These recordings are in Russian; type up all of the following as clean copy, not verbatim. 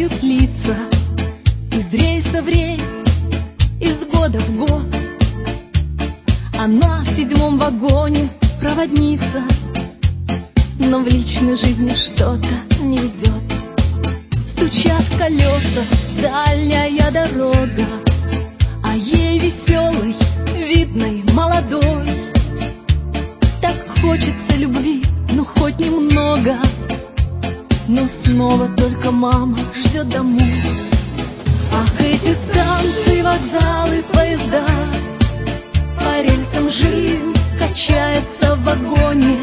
меняют лица из рейса в рейс, из года в год. Она в 7-м вагоне проводница, но в личной жизни что-то не везет. Стучат колеса, дальняя дорога, а ей веселой, видной, молодой. Так хочется любви, ну хоть немного, но снова только мама ждет домой. Ах, эти станции, вокзалы, поезда, по рельсам жизнь качается в вагоне,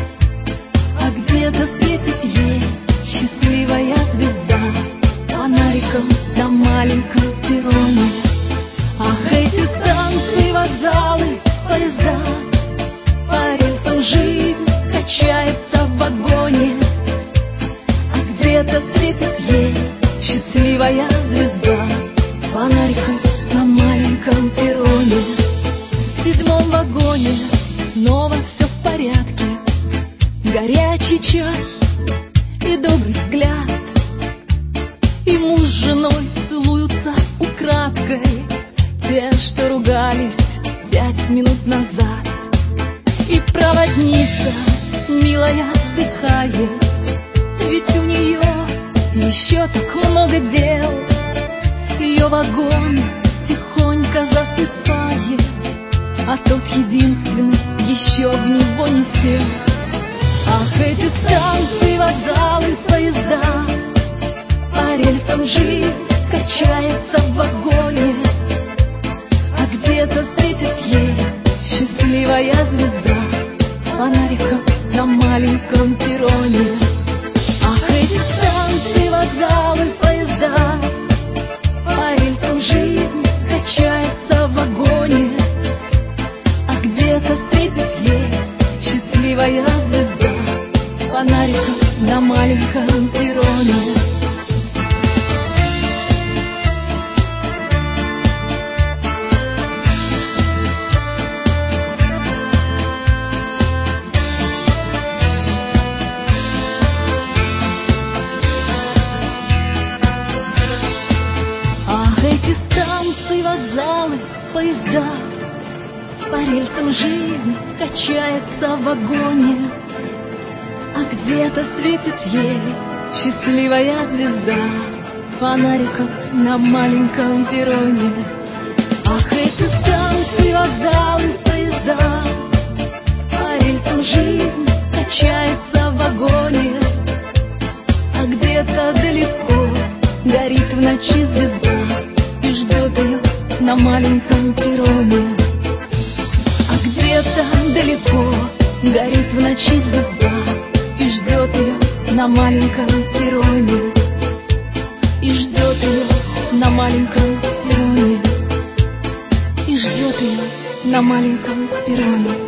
а где-то светит ей счастливая звезда фонариком на маленьком перроне. Ах, эти станции, вокзалы, поезда, по рельсам жизнь качается в вагоне, а где-то светит ей счастливая звезда фонариком на маленьком перроне. В 7-м вагоне снова все в порядке, горячий чай и добрый взгляд, и муж с женой целуются украдкой, те, что ругались 5 минут назад. И проводница, милая, вздыхает, ведь у нее еще так много дел. Ее вагон тихонько засыпает, а тот единственный еще в него не сел. Ах, эти станции, вокзалы, поезда, по рельсам жизнь качается в вагоне, а где-то светит ей счастливая звезда фонариком на маленьком перроне. Ах, эти станции, вокзалы, поезда, по рельсам жизнь качается в вагоне, а где-то светит ей счастливая звезда фонариком на маленьком перроне. Ах, эти станции, вокзалы, поезда, по рельсам жизнь качается в вагоне, а где-то светит ей счастливая звезда фонариком на маленьком перроне. Ах, эти станции, вокзалы, поезда, по рельсам жизнь качается в вагоне, а где-то далеко горит в ночи звезда и ждет ее на маленьком перроне. А где-то далеко горит в ночи звезда и ждет ее на маленьком перроне, и ждет ее на маленьком перроне, и ждет ее на маленьком перроне.